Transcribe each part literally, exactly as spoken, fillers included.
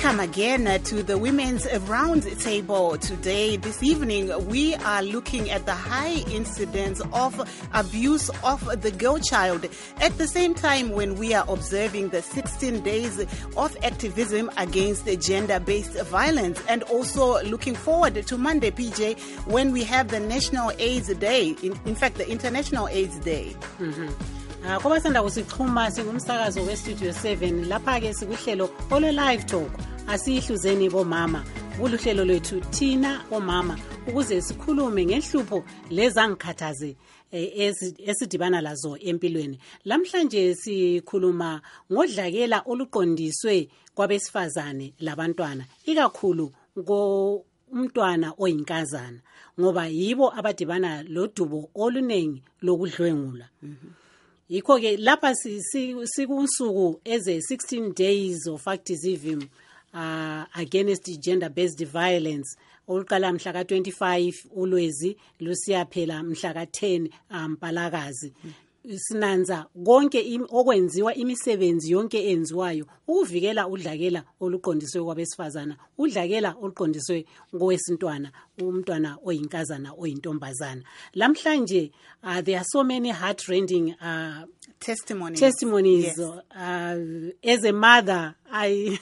Welcome again to the Women's Round Table. Today, this evening, we are looking at the high incidence of abuse of the girl child. At the same time, when we are observing the sixteen days of activism against gender-based violence, and also looking forward to Monday, P J, when we have the National AIDS Day, in, in fact, the International AIDS Day. Mm-hmm. Uh, Koba sanda kusixhuma singumsakazo we Studio seven lapha ke sikuhlelo ole live talk asihluzeni bomama kuluhlelo lwethu thina omama ukuze sikhulume ngenhlupho lezangikhathaze esidibana lazo empilweni. Lamhlanje sikhuluma ngodlakela oluqondiswe kwabesifazane labantwana ikakhulu ngo umntwana oyinkazana ngoba yibo abadibana lodubo olunengi lokudlwengula. Mm-hmm. Yikho ke lapha sikunsuku eze sixteen days of activism uh, against gender based violence oluqala mhla ka twenty-five uLwezi lusiya phela mhla ka ten Mpalakazi. Sinanza konke okwenziwa imisebenzi yonke enziwayo ukuvikela udlakela oluqondiswe kwabesifazana, udlakela oluqondiswe ngowesintwana, umntwana oyinkazana oyintombazana. Lamhlanje uh, there are so many heart-rending uh, testimonies. Testimonies. Yes. Uh, as a mother, I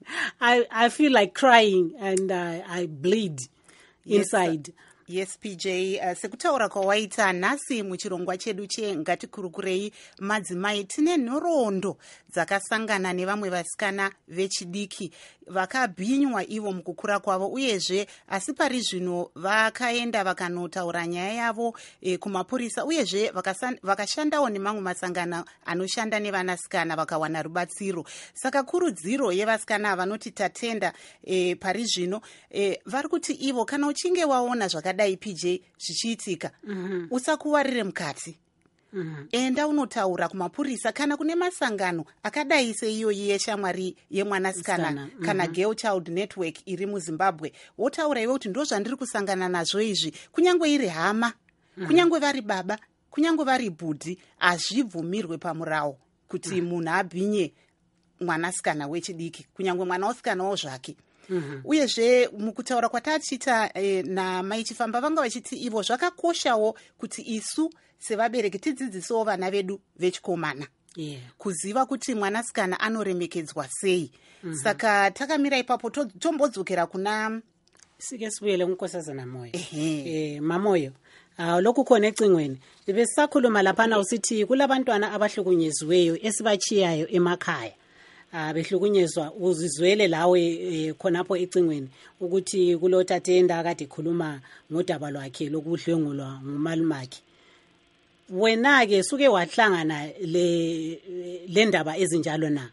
I I feel like crying and uh, I bleed inside. Yes. Yes, P J, uh, sekutaura kwawaita nasi muchirongwa chedu che ngatikurukurei madzimai tine nhoroondo dzakasangana nevamwe vasikana vechidiki vakabhinywa ivo mukukura kwavo uyezve asi pari zvino vakaenda vakanotaura nyaya yavo e, kumapurisa uyezve vakashandawo nemamwe masangano anoshanda nevanasikana vakawana rubatsiro. Saka kurudziro yevasikana vanoti tatenda e, pari zvino e, vari kuti ivo kana uchinge waona zvakadai P J zvichiitika, mm-hmm. usakuwarire mukati. Mm-hmm. Enda unotaura kumapurisa kana kune masangano akadai seiyoyi yeshamwari yemwanasikana mm-hmm. kana Girl Child Network iri muZimbabwe. Wotaura iwe kuti ndo zvandiri kusangana nazvo izvi, kunyangwe iri hama, mm-hmm. kunyangwe vari baba, kunyangwe vari bhudhi, azvibvumirwe pamurawo kuti mm-hmm. munhu abhinye mwanasikana wechidiki, kunyangwe mwana wasikanawo zvake. Mm-hmm. Uyezve mukutaura kwatachita e, na maichifamba vanga vachiti ivo zvakakoshawo kuti isu sevabereki tidzidzisewo vana vedu vechikomana. Yeah. Kuziva kuti mwanasikana anoremekedzwa sei. Mm-hmm. Saka takamira ipapo tombodzokera kuna sike sibuyele kunkosazana moyo. Eh mamoyo. Ah lokhu khona ecingweni. Besakhuluma lapha usithi kulabantwana abahlukunyeziweyo esibachiyayo emakhaya. Ah behlukunyezwa uzizwele lawe e, khonapho ecingweni ukuthi kulotatenda akade khuluma ngodaba lwakhe lokudlwengulwa ngumalumakhe. Wena ke suke wahlangana le le ndaba ezinjalo na?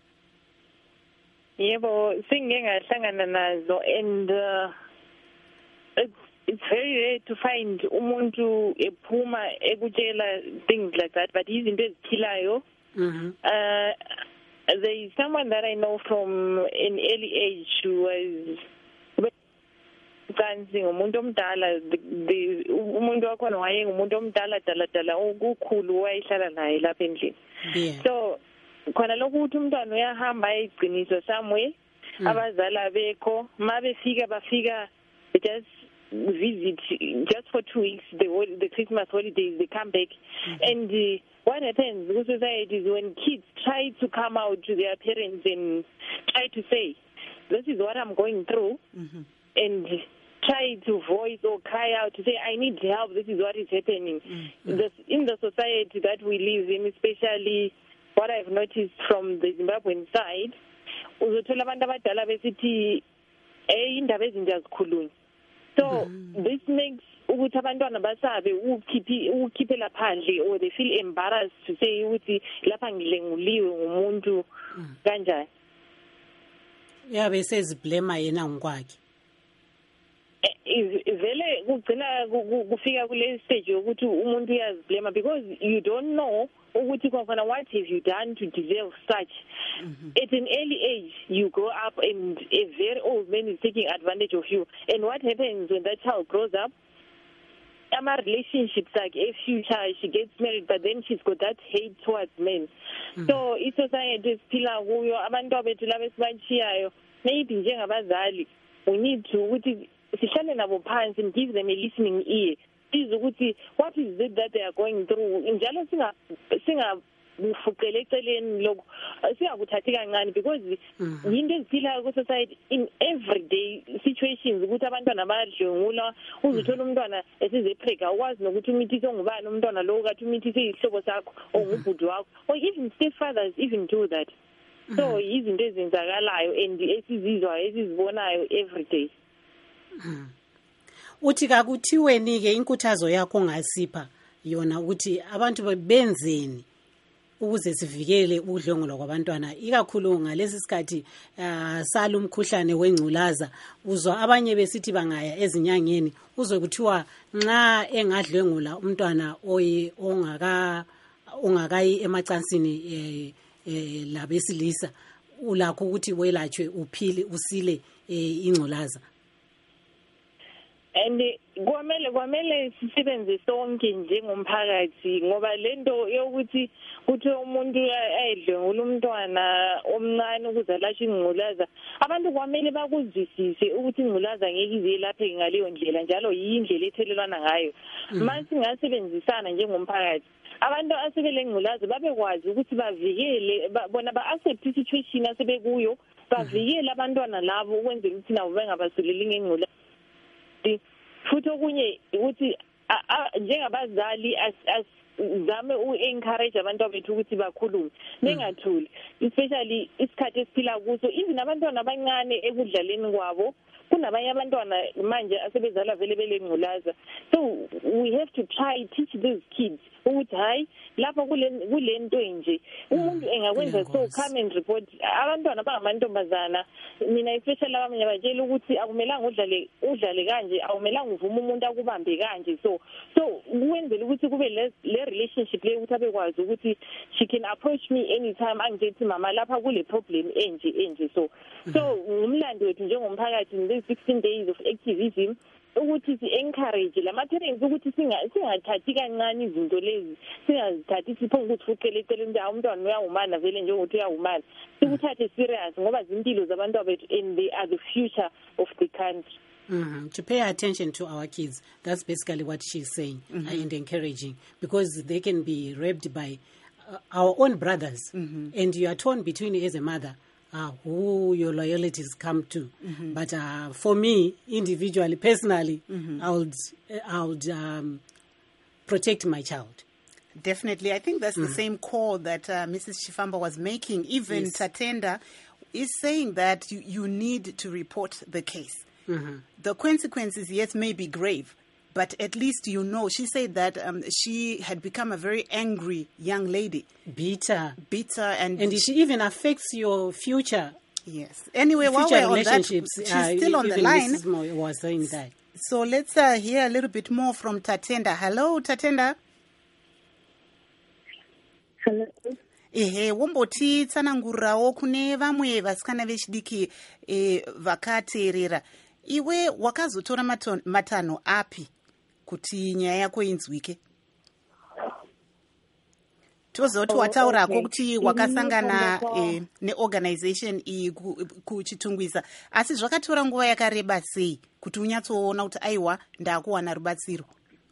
Yebo, singeke ngahlangana nazo and uh, it's, it's very rare to find umuntu ephuma ekutshela things like that, but izinto eziphilayo. Mhm. Uh there is someone that I know from an early age who was dancing umuntu omdala, umuntu wakhona waye umuntu omdala dala dala ukukhulu wayehlala naye lapha endlini. So khona lokho ukuthi umntwana uyahamba eyiqiniso somewhere abazala bekho mabefika bafika just visit just for two weeks, the the Christmas holidays, they come back. Mm-hmm. And uh, what happens in society is when kids try to come out to their parents and try to say, this is what I'm going through, mm-hmm. and try to voice or cry out to say, I need help, this is what is happening. Mm-hmm. This, in the society that we live in, especially what I've noticed from the Zimbabwean side, uzothola abantu abadala besithi eh indaba ezinje azikhulunywa. So mm-hmm. this makes ukuthi abantwana basabe ukukhiphi ukukhiphela phandle, or they feel embarrassed to say ukuthi lapha ngidlenguliwe ngumuntu kanjani. Yeah, bese blame yena ngokwakhe. Vele kugcina kufika kule stage yokuthi umuntu uyaziblame because you don't know ukuthi khona what have you done to deserve such. Mm-hmm. At an early age you grow up and a very old man is taking advantage of you, and what happens when that child grows up, ama relationships like a future, she gets married but then she's got that hate towards men. Mm-hmm. So i society siphila kuyo abantu abethu laba esibachiyayo maybe njengabazali we need to ukuthi sihlale nabo phansi and give them a listening ear sizwe ukuthi what is it that they are going through njalo singa singa ufuqele eceleni lokho siyakuthathi kancane because yinto eziphilayo ku society in everyday situations ukuthi abantwana bayadlwengula uzuthola umntwana esize epheka ukwazi nokuthi umithise ongubani umntwana lo kathi umithise isihlobo sakho ongubhuti wakho or even stepfathers even do that so izinto ezenzakalayo and esizizwa esizibonayo everyday. Uthi kakuthiweni ke inkuthazo yakho ngasipha yona ukuthi abantu benzeni ukuze sivikele ukudlwengulwa kwabantwana ikakhulu ngalesi sikhathi uh, sala umkhuhlane wengculaza uzwa abanye besithi bangaya ezinyangeni uzwe kuthiwa nxa engadlwengula umntwana oyi ongaka ongakayi emacansini eh, eh, labesilisa ulakho ukuthi welatshwe uphile usile eh, ingculaza. And kwamele kwamele sisebenze sonke njengomphakathi ngoba lento yokuthi kuthi umuntu ayedlwengula umntwana omncane ukuze alashwe ingculaza abantu kwamele bakuzwisise ukuthi ingculaza ngeke ize laphe ngaleyo ndlela njalo yindlela ethelelwana ngayo manje singasebenzisana njengomphakathi abantu asebele ngculaza babekwazi ukuthi bavikele bona ba accept situation asebekuyo bavikele abantwana labo ukwenzela ukuthi nabo bengabasulela ngengculaza futhi okunye ukuthi njengabazali zame u-encourage abantu abethu ukuthi bakhulume nengathuli especially isikhathi esiphila kuso even abantwana abancane ekudlaleni kwabo kunabanye abantwana manje asebezala vele belengculaza so we have to try teach these kids ukuthi hayi lapha kule kulento nje umuntu engakwenza so come and report abantwana bangamantombazana mina especially abanye batshela ukuthi akumelanga udlale udlale kanje akumelanga uvuma umuntu akubambe kanje so so kwenzela ukuthi kube le relationship le ukuthi abekwazi ukuthi she can approach me anytime angithi mama lapha kule problem enje enje so so umlando wethu njengomphakathi in sixteen days of activism ukuthi si encourage la parents ukuthi singa singathathi kancane izinto lezi singazithathi siphonga ukuthi uqele eceleni nje umntwana uyawumana vele nje ukuthi uyawumana sikuthathe serious ngoba izimpilo zabantu bethu and they are the future of the country. Mm-hmm. To pay attention to our kids, that's basically what she's saying. Mm-hmm. And encouraging because they can be raped by uh, our own brothers. Mm-hmm. And you are torn between as a mother Uh, who your loyalties come to. Mm-hmm. But uh, for me, individually, personally, mm-hmm. I would, I would um, protect my child. Definitely. I think that's mm-hmm. the same call that uh, Missus Chifamba was making. Even yes. Tatenda is saying that you, you need to report the case. Mm-hmm. The consequences, yes, may be grave, but at least you know. She said that um, she had become a very angry young lady. Bitter. Bitter. And, and she even affects your future. Yes. Anyway, while we're on that, she's uh, still on the line. Missus Mo was saying that. So let's uh, hear a little bit more from Tatenda. Hello, Tatenda. Hello. Ehe, womboti tsanangurirawo kune vamwe vasikana vechidiki eh, vakateerera. Iwe wakazotora matanho api kuti nyaya yako inzwike? Tozoti wataurako kuti wakasangana eh, neorganization iyi kuchitungwiza, asi zvakatora nguva yakareba sei kuti unyatsoona kuti aiwa ndakuwana rubatsiro?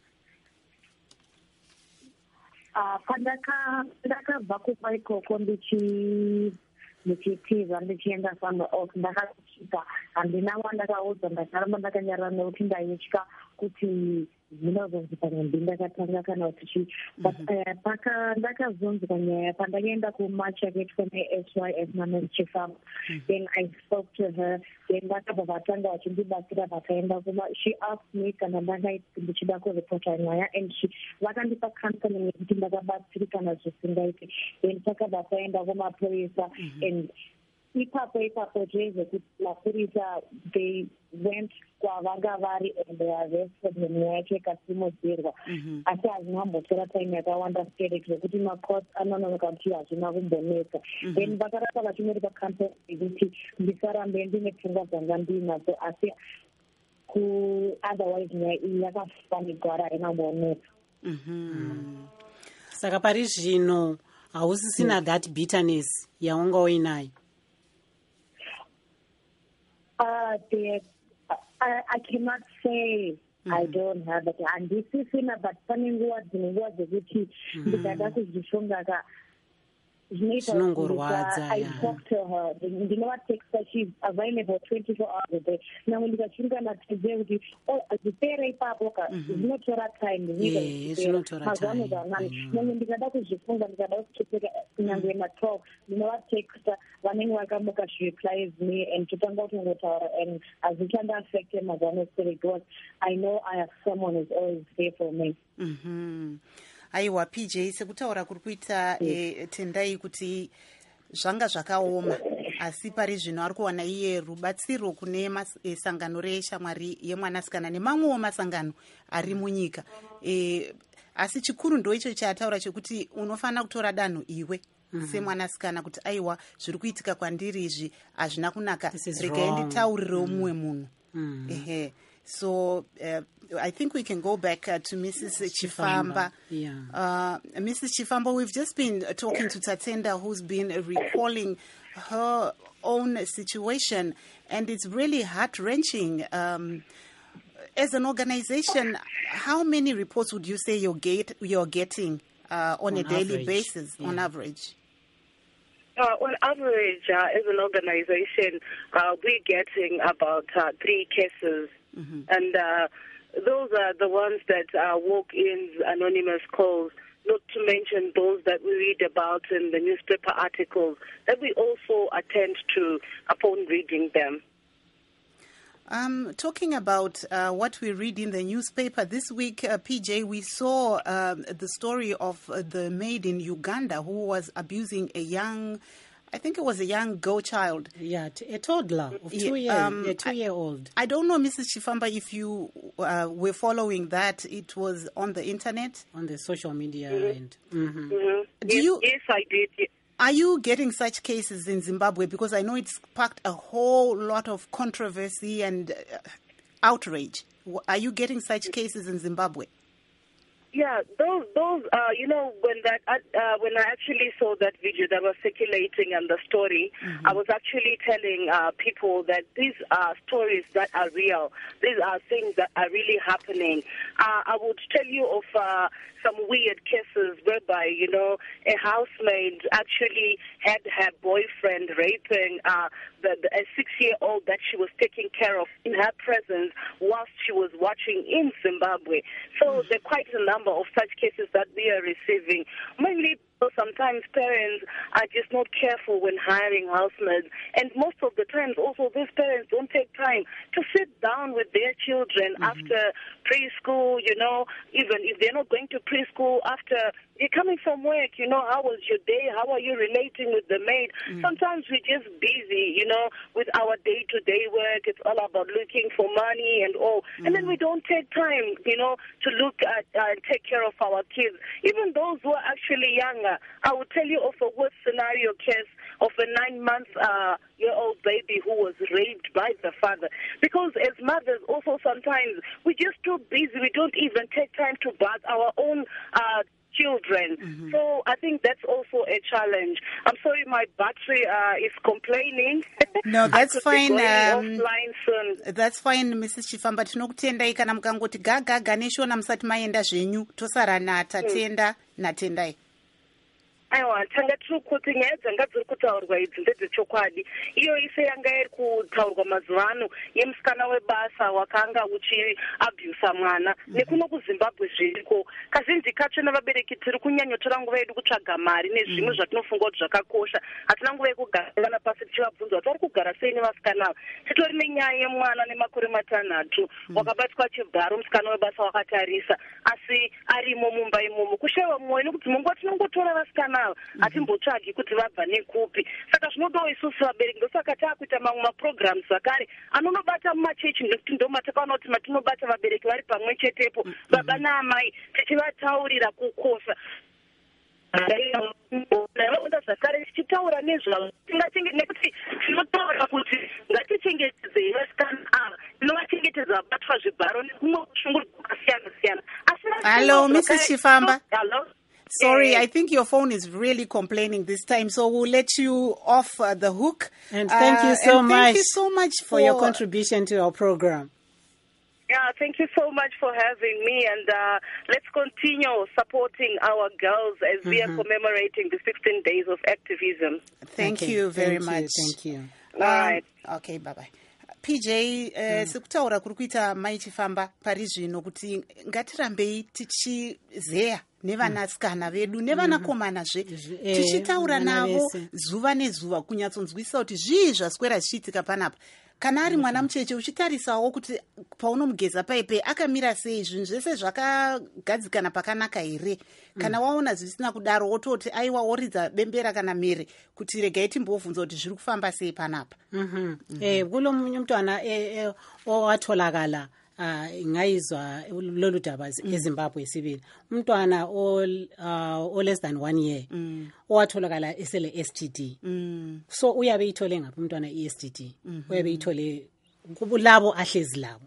Pandaka ndakabva kubva ikoko ndichi ndichitiza ndichienda somewhere else ndakasvika handina wandakaudza ndakaramba ndakanyarara nekuti ndaitya kuti zvinozonzika nyambi ndakatanga kana kuti chii but paka ndakazonzwa nyaya pandakaenda kumatch yakaitwa ne-S Y S naMiss Chifamba then I spoke to her then vakabva vatanga vachindibatsira vakaenda kuma she asked me kana ndanga ndichida kuripota nyaya and she vakandipa counseling yekuti ndakabatsirikana zvisingaiti then pakabva vaenda kumapurisa and ipapo ipapo zvezvekuti mapurisa they went kwavanga vari and they arrested nenyaya yacho ikasimudzirwa asi hazvina kumbotora time yakawanda stere zvekuti macourt anononoka kuti hazvina kumbonetsa then vakarasa vachimuri pacampaign yekuti ndisarambe ndine pfungwa dzanga ndinadzo asi ku-otherwise nyaya iyi yakafanigwara haina kumbonetsa. Saka pari zvino hausisina that bitterness yaunga uinayo? Uh, the, I, I cannot say mm-hmm. I don't have it. And this is in a but funny words in words of which because that is the song that I talk to her. You know what takes her? She's available twenty-four hours a day. Now when you got children at the oh, the pay papoka is not your time. Yeah, it's not your time. When you got that is the phone that got to take a talk. You know what takes her? When you work, she replies me and to talk about with her, and as it can affect him as honestly because I know I have someone who's always there for me. Mm-hmm. Aiwa P J sekutaura kuri kuita e, tendai kuti zvanga zvakaoma asi pari zvino ari kuwana iye rubatsiro kune e, sangano reshamwari yemwanasikana nemamwewo masangano ari munyika e, asi chikuru ndo icho chataura chekuti unofanira kutora danho iwe mm-hmm. semwanasikana kuti aiwa zviri kuitika kwandiri izvi hazvina kunaka regai nditaurirewo mumwe munhu ehe. So uh, I think we can go back uh, to Missus Chifamba. Yeah. Uh, Missus Chifamba, we've just been talking to Tatenda, who's been recalling her own situation, and it's really heart-wrenching. Um, as an organization, how many reports would you say you're, get, you're getting uh, on, on a daily average. basis, yeah. on average? Uh, on average, uh, as an organization, uh, we're getting about uh, three cases. Mm-hmm. And uh, those are the ones that uh, walk-ins, anonymous calls, not to mention those that we read about in the newspaper articles that we also attend to upon reading them. Um, talking about uh, what we read in the newspaper this week, uh, P J, we saw um, the story of uh, the maid in Uganda who was abusing a young, I think it was a young girl child. Yeah, a toddler of two years, um, a two-year-old. I, I don't know, Missus Chifamba, if you uh, were following that. It was on the internet, on the social media. Mm-hmm. And mm-hmm. Mm-hmm. Do yes, you? Yes, I did. Yes. Are you getting such cases in Zimbabwe? Because I know it's sparked a whole lot of controversy and uh, outrage. Are you getting such cases in Zimbabwe? Yeah, those, those, uh, you know, when that, uh, when I actually saw that video that was circulating and the story, mm-hmm. I was actually telling uh, people that these are stories that are real. These are things that are really happening. Uh, I would tell you of uh, some weird cases whereby, you know, a housemaid actually had her boyfriend raping uh, the, the, a six-year-old that she was taking care of in her presence whilst she was watching in Zimbabwe. So there are quite a number of such cases that we are receiving. Mainly, sometimes parents are just not careful when hiring housemaids, and most of the times also these parents don't take time to sit down with their children mm-hmm. after preschool, you know, even if they're not going to preschool, after you're coming from work, you know, how was your day, how are you relating with the maid? Mm-hmm. Sometimes we're just busy, you know, with our day-to-day work. It's all about looking for money and all, mm-hmm. and then we don't take time, you know, to look at and uh, take care of our kids, even those who are actually younger. I will tell you of a worst scenario case of a nine-month-year-old uh, baby who was raped by the father. Because as mothers, also sometimes we're just too busy. We don't even take time to bath our own uh, children. Mm-hmm. So I think that's also a challenge. I'm sorry, my battery uh, is complaining. No, that's fine. Um, soon. That's fine, Missus Chifamba. Tinokutendai kana mukangoti gaga ganeshona musati maenda zvenyu tosara natatenda natendai. Aiwa, tanga tiri kuti nyaya dzanga dziri kutaurwa idzi ndedzechokwadi. Iyo ise yanga iri kutaurwa mazuva ano yemusikana webasa wakanga uchiabhusa mwana nekuno kuZimbabwe zviriko. Kazhinji kacho navabereki tiri kunyanyotora nguva yedu kutsvaga mari nezvimwe zvatinofunga kuti zvakakosha. Hatina nguva yekugara vana pasi tichivabvunza kuti vari kugara sei nevasikana ava. Titori nenyaya yemwana nemakore matanhatu wakabatwa chibharo, musikana webasa wakatarisa asi arimo mumba imomo. Kushayiwa mwoyo nekuti munguva tinongotora vasikana hatimbotsvagi kuti vabva nekupi. Saka zvinodawo isusu vabereki, ndosaka taakuita mamwe maprograms zvakare anonobata mumachechi, nekuti ndomatakaona kuti matinobata vabereki vari pamwe chetepo, baba naamai, tichivataurira kukosha navaunda zvakare tichitaura nezvavo nekuti tinotaura kuti ngatichengetedzei vasikana ava, tinovachengetedza vabatwa zvibharo nekumwe kushungurudza kwakasiyana siyana. Hello, Missus Chifamba. Hello. Sorry, Yeah. I think your phone is really complaining this time, so we'll let you off uh, the hook. And thank you Uh, so and much. Thank you so much for, for your contribution to our program. Yeah, thank you so much for having me, and uh, let's continue supporting our girls as mm-hmm. we are commemorating the sixteen days of activism. Thank okay. you very thank much. You, thank you. All right. Um, okay, bye-bye. P J, uh, mm. sekutaura kuri kuita mai chifamba pari zvino kuti ngatirambei tichizeya nevanasikana vedu nevanakomanazve tichitaura navo zuva nezuva kunyatsonzwisisa kuti zvii zvaswera zvichiitika panapa. Kana ari mwana mucheche uchitarisawo kuti paunomugeza paipe akamira sei, zvinhu zvese zvakagadzikana pakanaka here. Kana waona zvisina kudaro wototi aiwa woridza bembera kana mere kuti regai timbovhunza kuti zviri kufamba sei panapa. Eh kulo munye umntwana owatholakala ngayizwa lolu daba eZimbabwe sibili. Umntwana o less than one year owatholakala esele S T D. So uyabe ithole ngapha umntwana i S T D. Uyabe ithole kubulabo ahlezi labo.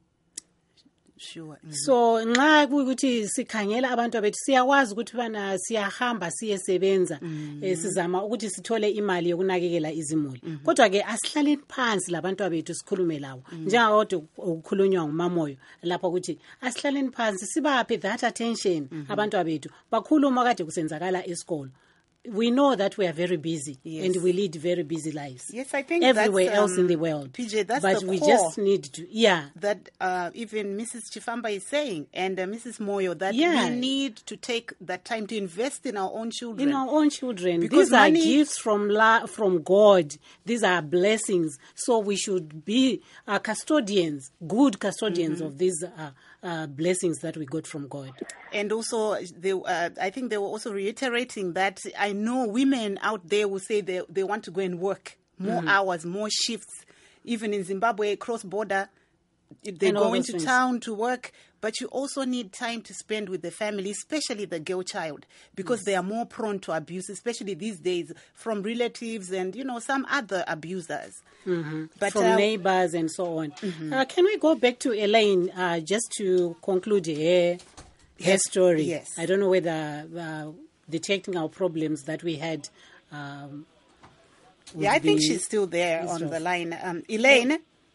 Sure. Mm-hmm. So nxa ukuthi sikhangela abantu abethu siyakwazi ukuthi bana siyahamba siyesebenza mm-hmm. eh, sizama ukuthi sithole imali yokunakekela izimuli mm-hmm. kodwa ke asihlaleni phansi labantu abethu sikhulume lawo mm-hmm. njengakodwa ukukhulunywa ngumamoyo lapha ukuthi asihlaleni phansi sibaphe that attention mm-hmm. abantu abethu bakhuluma kade kusenzakala esikolo. We know that we are very busy yes. and we lead very busy lives. Yes, I think everywhere that's, um, else in the world. P J, that's but the we core just need to, yeah. That uh, even Missus Chifamba is saying, and uh, Missus Moyo, that yeah. we need to take that time to invest in our own children. In our own children. Because These are money... gifts from la- from God. These are blessings. So we should be uh, custodians, good custodians mm-hmm. of these uh, uh, blessings that we got from God. And also, they, uh, I think they were also reiterating that I know women out there will say they, they want to go and work more mm-hmm. hours, more shifts. Even in Zimbabwe, cross-border, they and go into things. town to work, but you also need time to spend with the family, especially the girl child, because yes. they are more prone to abuse, especially these days, from relatives and, you know, some other abusers. Mm-hmm. But, from uh, neighbors and so on. Mm-hmm. Uh, can we go back to Elaine uh, just to conclude here? Her story. Yes. I don't know whether uh, detecting our problems that we had. Um, yeah, I think she's still there on the line. Um, Elaine?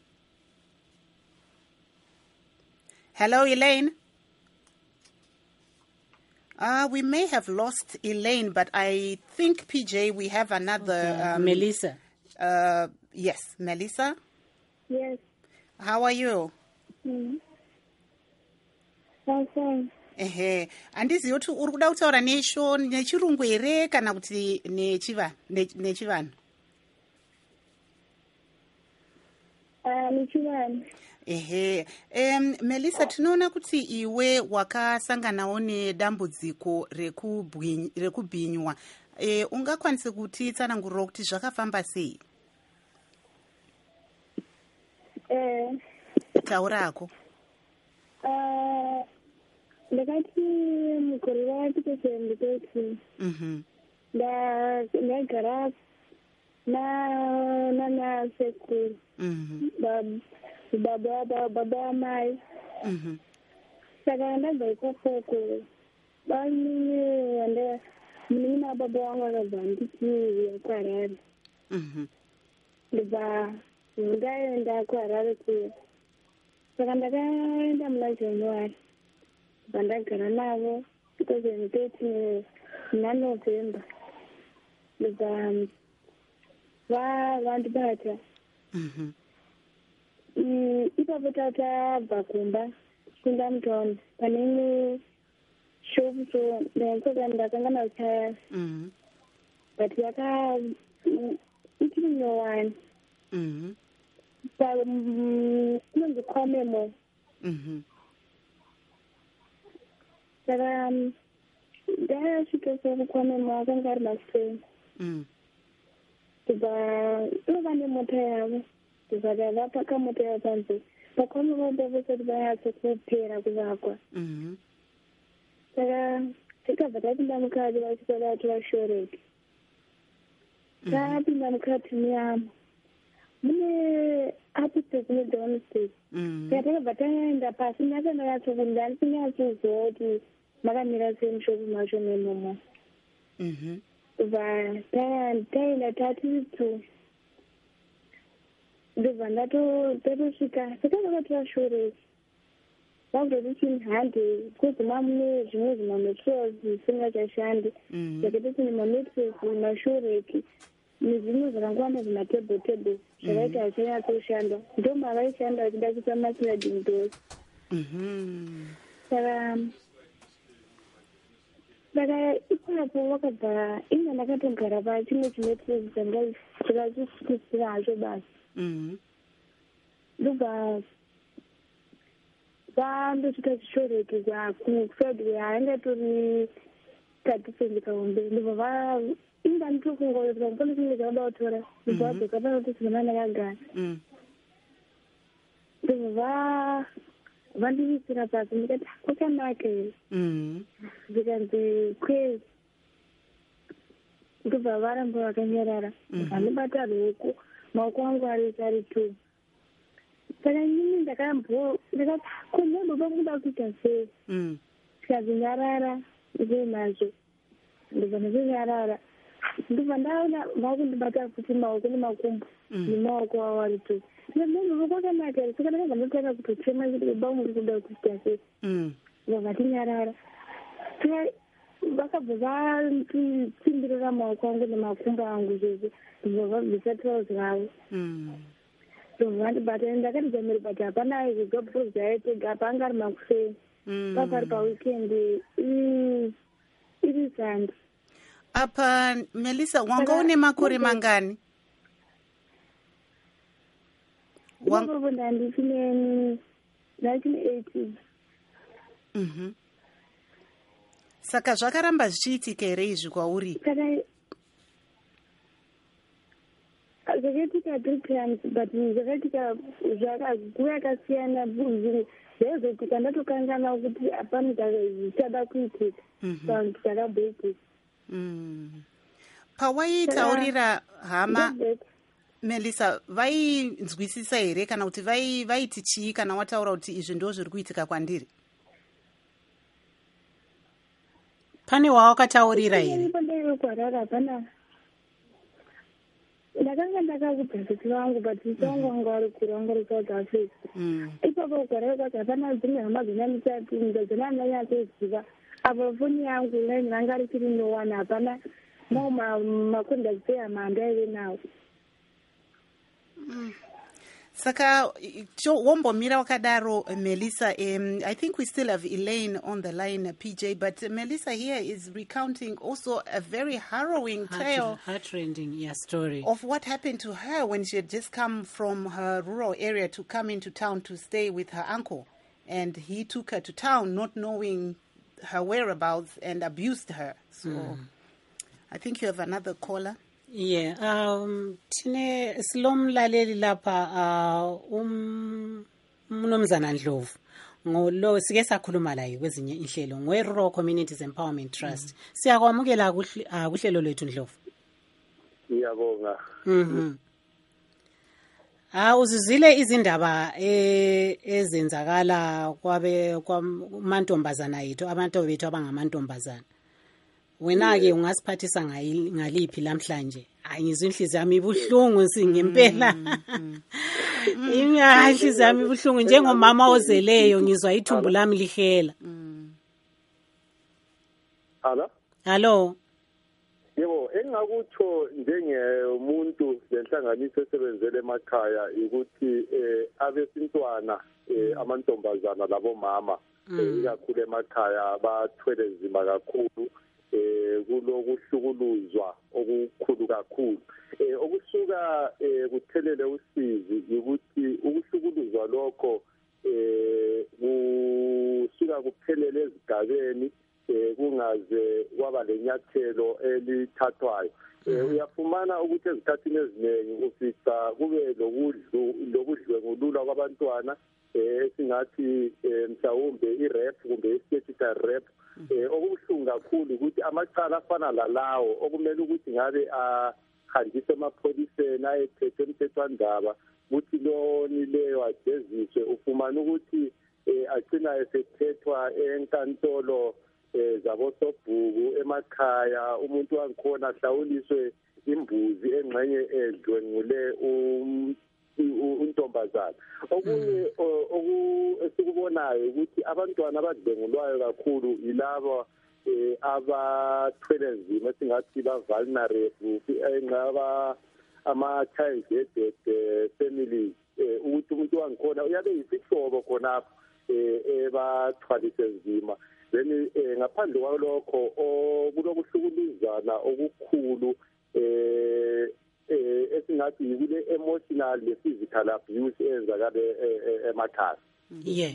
Hello, Elaine? Uh, we may have lost Elaine, but I think, P J, we have another... Okay. Um, Melissa. Uh, yes, Melissa? Yes. How are you? Mm. I'm fine. Ehe, andizivi kuti uri kuda kutaura nesho nechirungu here kana kuti nechivanhu? Nechivanhu. Ehe, um, Melissa, tinoona kuti iwe wakasanganawo nedambudziko rekubhinywa. E, ungakwanise kuti tsanangurira kuti zvakafamba sei? Eh. Taurako. Uh, ndakati mukore wa2013 mhm ndagara na nana sekuru mhm baba baba mai mhm saka ndabva ikoko bani wanda muna baba wangu akabva nditi kwaRarare mhm ndibva ndaenda kwaRarare ku saka ndakaenda muna January bandagara navo twenty thirteen na November ndibva va vandibata mhm ipapo tatabva kumba kunda mutaundi pane imwe shopu so ndakoka ndakangana kuchaya mhm but yaka ichiri nyowani mhm pa inonzi Kwamemo mhm saka ndasvika sokuKwamemo akanga ari masipeni mhm ndibva inova nemota yavo ndibva vapaka mota yavo panze paKwamemo ndavosati vanyatsokupera kuvakwa mhm saka tikabva tapinda mukati vachita vati vashoreke tapinda mukati muyamo mune upstate nedownstairs saka takabva taenda pasi ndakandanyatsokunde handisinyatsoziva kuti makamira semushopu macho nemomo. Mhm. Va taenda tatitso ndobva ndato tatosvika saka zvakatora shure vakutoti hande kuzima mune zvimwe zvimametros zvisingachashandi saka toti nemametros mashureki nezvimwe zvakangwanda zvimatebho tebho zvakaita hachinatsoshanda ndo mavaishanda vachida kuita masliding doors. Saka saka ipapo vakabva inga ndakatogara pachimwe chimetros chakachisisira hacho basi ndobva vandosvika chishoreki kufedwe hainga tori thirty kaumbe ndobva inga nditokungoa pane chimwe chakada kutora ndobva vadzoka panoti zvinoma ndakagara ndobva vandivisira pasi ndikati kwakanaka here ndikanzi kwezi ndobva varamba vakanyarara vandibata ruoko maoko angu arisi ari two saka inini ndakambo ndikati kondodoba kuda kuita sei tikazi nyarara ndinazvo ndobva ndakunyarara ndobva ndaona vakundibata futi maoko nemakumbo nemaoko avo ari two ndinonovo kwakanaka here saka ndakabva ndotanga kutochema kuti baba muri kuda kuita sei ndobva tinyarara vakabva vanditsimbirira maoko angu nemakumbo angu zvese ndobva vabvisa trouzi ravo ndobva vandibata ndakatidza miri but hapana zvigobros aitega apa anga ari makuseni papari paweekend iri sandi. Apa Melissa wanga une makore mangani? Wangu ndandine nineteen eighty. Mhm. Saka zvakaramba zvichiitika here izvi kwauri? Zvakaitika three times but zvakaitika nguva yakasiyana zvaizoitika ndatokangana kuti hapana zvichada kuitika vantu takabhoitika. Pawaitaurira hama Melissa vainzwisisa here kana kuti vaiti chii kana wataura kuti izvi ndo zviri kuitika kwandiri? Pane wawakataurira here? Ndakanga ndakakubvesesi vangu but msongo wangu ari kure wangu ari South Africa. Ipapo kugara kwati hapana dzimwe hama dzonyanyisa dzona ndanyatsoziva apa foni yangu line ranga richiri nowana hapana mau makontakti ehama andaive nawo. Saka wombomira wakadaro Melissa, um, I think we still have Elaine on the line, P J, but uh, Melissa here is recounting also a very harrowing Heart, tale heart-rending yeah, story of what happened to her when she had just come from her rural area to come into town to stay with her uncle, and he took her to town not knowing her whereabouts and abused her. So mm. I think you have another caller. Yeah, um tine silomlaleli lapha uh um Mnumzana Ndlovu ngolo sike sakhuluma la kwezinye inhlelo ngwe Rural Communities Empowerment Trust. Mm. Siyakwamukela kuhlelo lwethu Ndlovu. Ngiyabonga. Mhm. Ah uzizile izindaba ezenzakala kwabe kwamantombazana yethu abantu bethu abangamantombazana. Wena ke ungasiphathisa ngaliphi lamhlanje? Ayizwe inhliziyo yami ibuhlungu singempela. Inhliziyo yami ibuhlungu njengomama ozeleyo ngizwa ithumbu lami lihela. Hala? Hello. Yebo, engakutsho njengomuntu lenhlanganiso esebenzele emakhaya ukuthi eh abesintwana eh amantombazana labo mama ikakhulu emakhaya bathwele nzima kakhulu. Eh kulokuhlukuluzwa okukhulu kakhulu eh okusuka eh kuthelele usizi ukuthi ukuhlukuluzwa lokho eh kusuka kuphelele ezigabeni eh kungaze kwaba lenyathelo elithathwayo eh uyafumana ukuthi ezikhathini eziningi ufica kube lokudlu lokudlwengulula kwabantwana eh singathi mhlawumbe i-rap kumbe i-statutory rap eh okubuhlungu kakhulu ukuthi amacala afana lalawo okumele ukuthi ngabe ahanjiswe emapholiseni ayethethe umthethwandaba ukuthi loni leyo ajeziswe ufumana ukuthi agcina esethethwa enkantolo eh zabosobhuku emakhaya umuntu wangikhona hlawuliswe imbuzi engxenye edlwengule um untombazana. Okunye oku esikubonayo ukuthi abantwana abadlengulwayo kakhulu yilabo eh abathwele nzima esingathi ba vulnerable engaba ama child gated families ukuthi umuntu wangikhona uyabe yisihlobo khonapho eh ebathwalise nzima. Then ngaphandle kwalokho okulokuhlukuluzana okukhulu eh esingathi yikule emotional le physical abuse eyenzakala emakhaya. Yeah.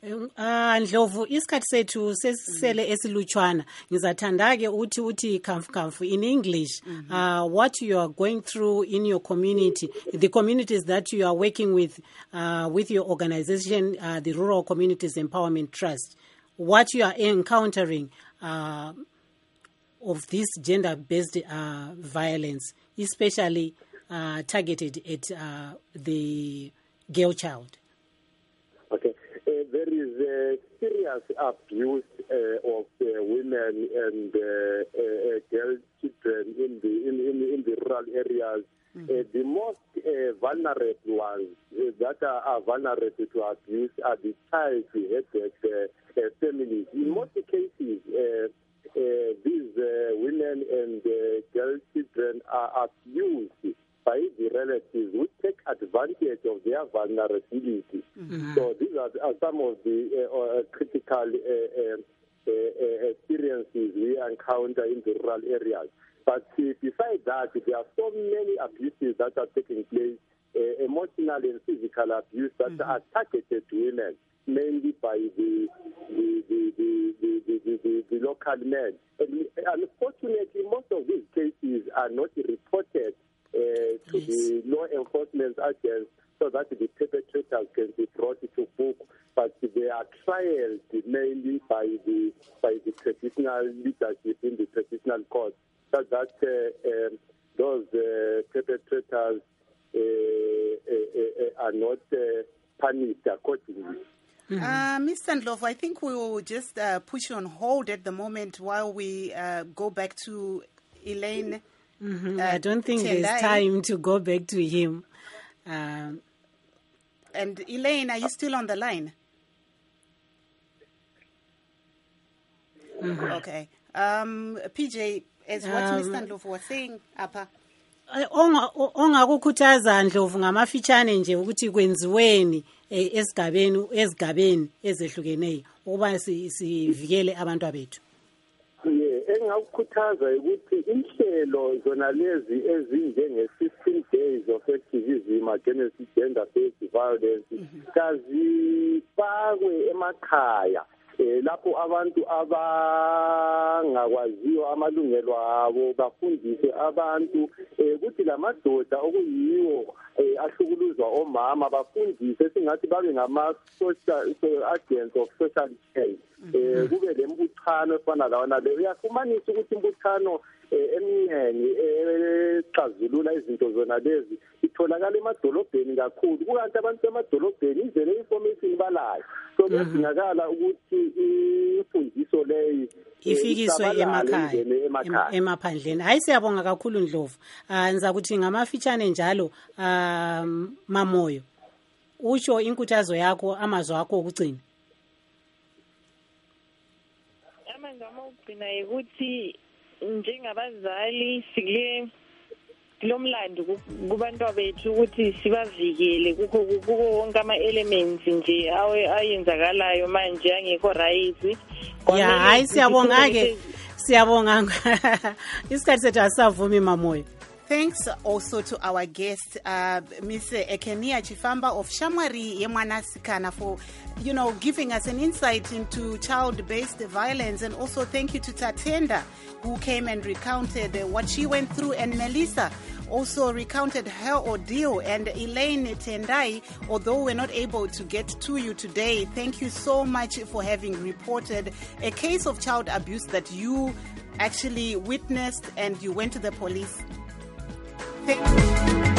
Uh Ndlovu isikhathi sethu sesisele esilutshwana ngizathanda ke uthi uthi kamfu kamfu in English uh what you are going through in your community, the communities that you are working with uh with your organization, uh, the Rural Communities Empowerment Trust, what you are encountering uh of this gender-based uh violence, especially uh targeted at uh the girl child. Okay, uh, there is a serious abuse uh, of uh, women and uh, uh, girl children in the in, in, in the rural areas. Mm-hmm. Uh, the most uh, vulnerable ones uh, that are, are vulnerable to abuse are the child-headed uh, uh, families. In mm-hmm. most cases, uh, uh, these uh, women and uh, girl children are abused by the relatives who take advantage of their vulnerability. Mm-hmm. So these are, are some of the uh, uh, critical uh, uh, uh, experiences we encounter in the rural areas. But uh, besides that, there are so many abuses that are taking place, uh, emotional and physical abuse that mm-hmm. are targeted to women, mainly by the the the the, the, the, the, the, the local men. And unfortunately, most of these cases are not reported Uh, to yes. the law enforcement agents so that the perpetrators can be brought to book, but they are trialed mainly by the by the traditional leadership in the traditional courts, so that uh, um, those uh, perpetrators uh, uh, uh, are not uh, punished accordingly. Mm-hmm. Uh, Mister Ndlovu, I think we will just uh, put you on hold at the moment while we uh, go back to Elaine. Mm-hmm. Uh, I don't think Tendai. There's time to go back to him. Um, and Elaine, are you still on the line? Mm-hmm. Okay. Um, P J, as what um, Mister Ndlovu was saying, Apha. Ongakukhuthaza Ndlovu ngamafitshane nje ukuthi kwenziweni esigabeni ezigabeni ezehlukeneyo ukuba sivikele abantu abethu. Engakukhuthaza ukuthi inhlelo zona lezi ezinjenge fifteen days of activism against gender-based violence kazifakwe emakhaya lapho abantu abangakwaziyo amalungelo abo bafundise abantu ukuthi lamadoda okuyiwo ahlukuluzwa omama bafundise singathi babe ngama social agents of social change. Eh kube lembuthano efana lawana le uyafumanisa ukuthi imbuthano eminingi exazulula izinto zona lezi itholakala emadolobheni kakhulu kukanti abantu emadolobheni izele information balayo so kudingakala ukuthi imfundiso leyi ifikiswe emakhaya emaphandleni. Hayi siyabonga kakhulu Ndlovu. Ah niza kuthi ngamafitshane njalo um Mamoyo utsho inkuthazo yakho amazwi akho okugcina. Amangama okugcina ukuthi njengabazali sikule kulomlando kubantu bethu ukuthi sibavikele kukho kukho wonke ama elements nje ayenzakalayo manje angekho right. Yeah, hayi siyabonga ke siyabonga isikhathi sethu asavumi Mamoyo. Thanks also to our guest, uh, Miss Ekenia Chifamba of Shamwari Yemwanasikana for, you know, giving us an insight into child-based violence. And also thank you to Tatenda, who came and recounted uh, what she went through. And Melissa also recounted her ordeal. And Elaine Tendai, although we're not able to get to you today, thank you so much for having reported a case of child abuse that you actually witnessed and you went to the police. Thank you.